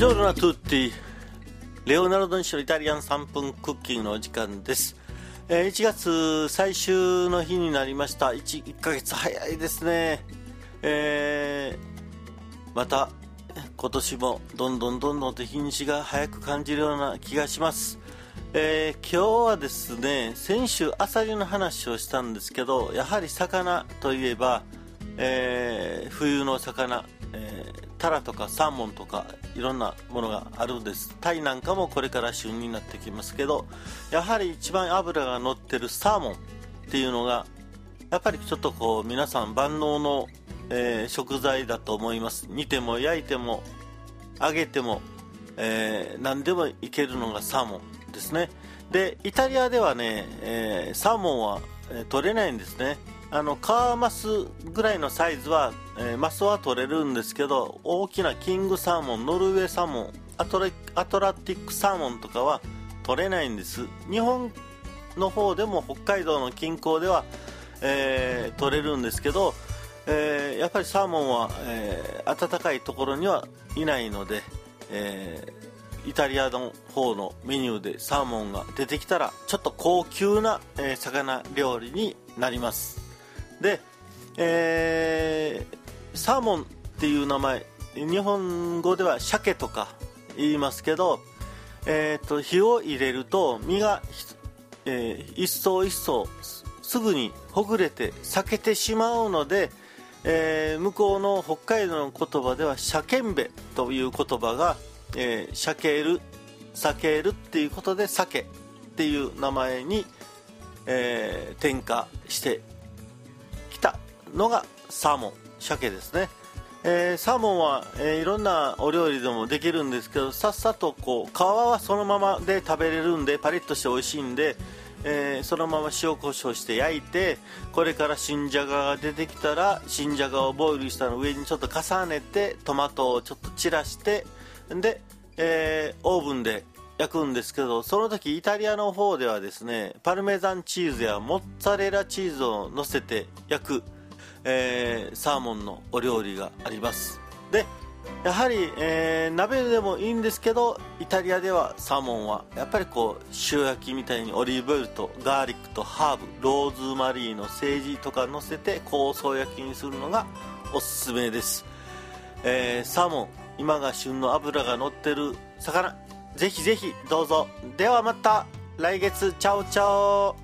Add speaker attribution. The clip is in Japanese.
Speaker 1: ジョルナトゥッティレオナルドにしろイタリアン3分クッキングのお時間です。1月最終の日になりました。1ヶ月早いですね。また今年もどんどんと日にちが早く感じるような気がします。今日はですね、先週アサリの話をしたんですけど、やはり魚といえば、冬の魚、タラとかサーモンとかいろんなものがあるんです。タイなんかもこれから旬になってきますけど、やはり一番脂が乗ってるサーモンっていうのがやっぱりちょっとこう皆さん万能の、食材だと思います。煮ても焼いても揚げても、何でもいけるのがサーモンですね。でイタリアではね、サーモンは、取れないんですね。カワマスぐらいのサイズは、マスは取れるんですけど、大きなキングサーモン、ノルウェーサーモン、アトランティックサーモンとかは取れないんです。日本の方でも北海道の近郊では、取れるんですけど、やっぱりサーモンは、暖かいところにはいないので、イタリアの方のメニューでサーモンが出てきたらちょっと高級な、魚料理になります。で、サーモンっていう名前、日本語では鮭とか言いますけど、火を入れると身が、一層一層すぐにほぐれて裂けてしまうので、向こうの北海道の言葉では鮭んべという言葉が、裂けるっていうことで鮭っていう名前に、転化してきたのがサーモン、鮭ですね。サーモンは、いろんなお料理でもできるんですけど、さっさとこう皮はそのままで食べれるんでパリッとして美味しいんで、そのまま塩コショウして焼いて、これから新じゃがが出てきたら新じゃがをボイルしたの上にちょっと重ねてトマトをちょっと散らしてで、オーブンで焼くんですけど、その時イタリアの方ではですね、パルメザンチーズやモッツァレラチーズを乗せて焼く、サーモンのお料理があります。でやはり、鍋でもいいんですけど、イタリアではサーモンはやっぱりこう塩焼きみたいにオリーブオイルとガーリックとハーブ、ローズマリーのセージとか乗せて香草焼きにするのがおすすめです。サーモン、今が旬の脂が乗ってる魚、ぜひぜひどうぞ。ではまた来月、チャオチャオ。